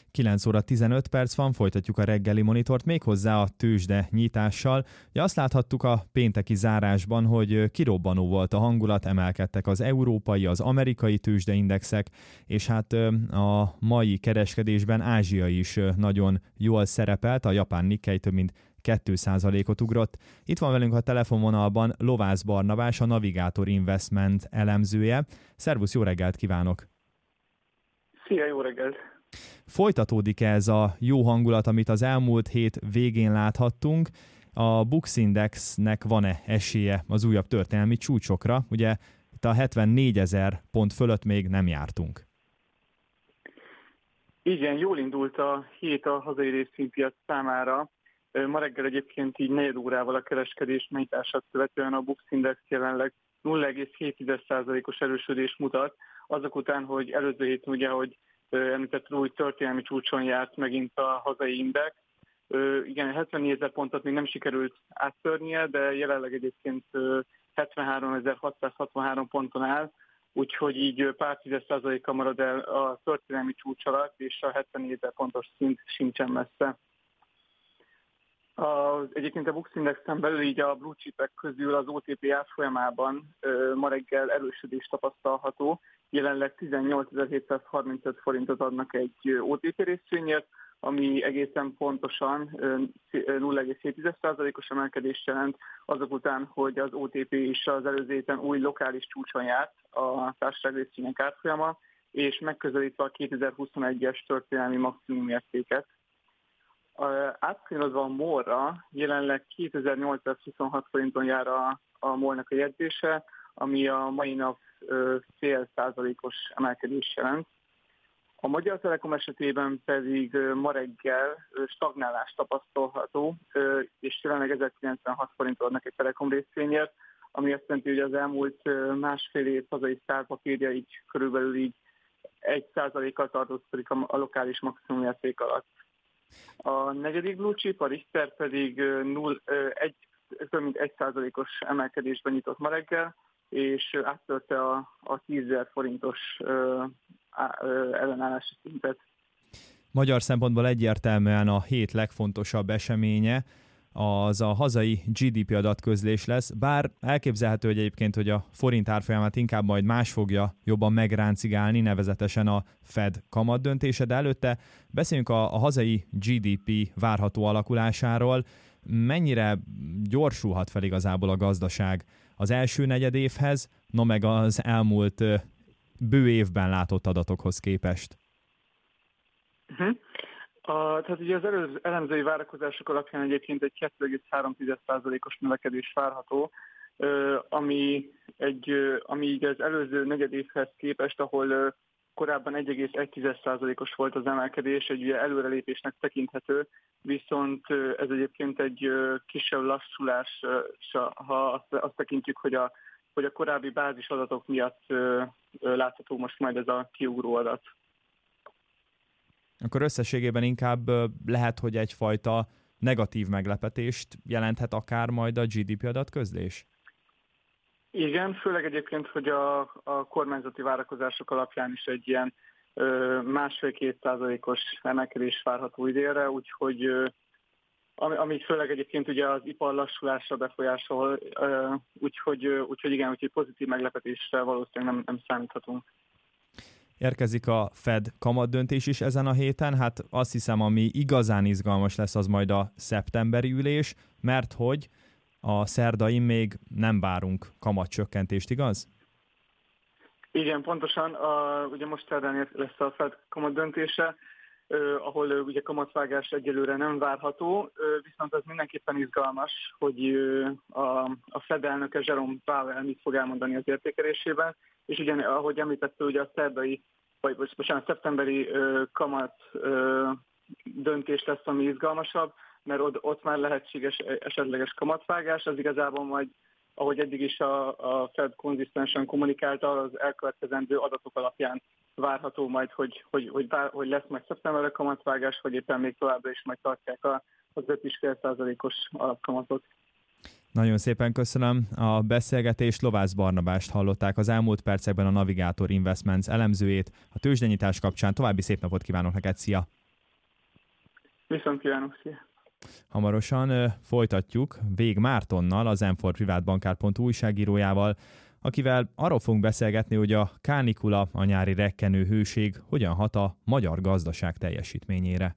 9 óra 15 perc van, folytatjuk a reggeli monitort, méghozzá a tőzsde nyitással. Ugye azt láthattuk a pénteki zárásban, hogy kirobbanó volt a hangulat, emelkedtek az európai, az amerikai tőzsdeindexek, és hát a mai kereskedésben Ázsia is nagyon jól szerepelt, a japán Nikkei több mint 2%-ot ugrott. Itt van velünk a telefonvonalban Lovász Barnabás, a Navigator Investment elemzője. Szervusz, jó reggelt kívánok! Szia, jó reggelt! Folytatódik ez a jó hangulat, amit az elmúlt hét végén láthattunk. A Bux Indexnek van-e esélye az újabb történelmi csúcsokra? Ugye itt a 74 000 pont fölött még nem jártunk. Igen, jól indult a hét a hazai részvénypiac számára. Ma reggel egyébként így 4 órával a kereskedés megnyitását követően a Bux Index jelenleg 0,7%-os erősödés mutat. Azok után, hogy előző héten ugye, hogy említett új történelmi csúcson járt megint a hazai index. Igen, 74 000 pontot még nem sikerült áttörnie, de jelenleg egyébként 73.663 ponton áll, úgyhogy így pár 10%-kal marad el a történelmi csúcs alatt, és a 74 000 pontos szint sincsen messze. Egyébként a Bux Indexen belül így a blue chipek közül az OTP árfolyamában ma reggel erősödés tapasztalható. Jelenleg 18.735 forintot adnak egy OTP részvényért, ami egészen pontosan 0,7%-os emelkedést jelent, azok után, hogy az OTP is az előző héten új lokális csúcson járt a társaság részvények árfolyama, és megközelítve a 2021-es történelmi maximum értéket. Átkanyarodva a MOL-ra jelenleg 2826 forinton jár a MOL-nak a jegyzése, ami a mai nap 0,5%-os emelkedés jelent. A Magyar Telekom esetében pedig ma reggel stagnálást tapasztalható, és jelenleg 1096 forinton adnak egy Telekom részvényért, ami azt jelenti, hogy az elmúlt másfél év hazai sztárpapírja így körülbelül így 1%-kal tartózkodik a lokális maximum érték alatt. A negyedik blue chip, a Richter pedig több mint 1%-os emelkedésben nyitott ma reggel, és áttörte a 10 000 forintos ellenállási szintet. Magyar szempontból egyértelműen a hét legfontosabb eseménye az a hazai GDP adatközlés lesz, bár elképzelhető, hogy egyébként, hogy a forint árfolyamát inkább majd más fogja jobban megráncigálni, nevezetesen a Fed kamat döntése, de előtte beszéljünk a hazai GDP várható alakulásáról. Mennyire gyorsulhat fel igazából a gazdaság az első negyedévhez, no meg az elmúlt bő évben látott adatokhoz képest? Tehát ugye az elemzői várakozások alapján egyébként egy 2,3%-os növekedés várható, ami így az előző negyedévhez képest, ahol korábban 1,1%-os volt az emelkedés, egy ugye előrelépésnek tekinthető, viszont ez egyébként egy kisebb lassulás, ha azt tekintjük, hogy a korábbi bázis adatok miatt látható most majd ez a kiugró adat. Akkor összességében inkább lehet, hogy egyfajta negatív meglepetést jelenthet akár majd a GDP adatközlés? Igen, főleg egyébként, hogy a kormányzati várakozások alapján is egy ilyen 1,5-2%-os emelkedés várható idénre, úgyhogy amit főleg egyébként ugye az ipar lassulásra befolyásol, úgyhogy pozitív meglepetésre valószínűleg nem számíthatunk. Érkezik a Fed kamatdöntés is ezen a héten, hát azt hiszem, ami igazán izgalmas lesz, az majd a szeptemberi ülés, mert hogy a szerdain még nem várunk kamatcsökkentést, igaz? Igen, pontosan. Ugye most szerdán lesz a Fed kamatdöntése, ahol ugye kamatvágás egyelőre nem várható, viszont az mindenképpen izgalmas, hogy a Fed elnöke Jerome Powell mit fog elmondani az értékelésében, és ugye, ahogy említette, ugye a szeptemberi kamat döntés lesz, ami izgalmasabb, mert ott már lehetséges esetleges kamatvágás, az igazából majd, ahogy eddig is a Fed konzisztensen kommunikálta, az elkövetkezendő adatok alapján várható majd, hogy lesz majd szeptemberre kamatvágás, vagy éppen még továbbra is majd tartják az 5,5%-os alapkamatot. Nagyon szépen köszönöm a beszélgetést. Lovász Barnabást hallották az elmúlt percekben, a Navigator Investments elemzőjét. A tőzsdenyítás kapcsán további szép napot kívánok neked, szia! Viszont kívánok, szia! Hamarosan folytatjuk Vég Mártonnal, az m4privatbankár.hu újságírójával, akivel arról fogunk beszélgetni, hogy a kánikula, a nyári rekkenő hőség hogyan hat a magyar gazdaság teljesítményére.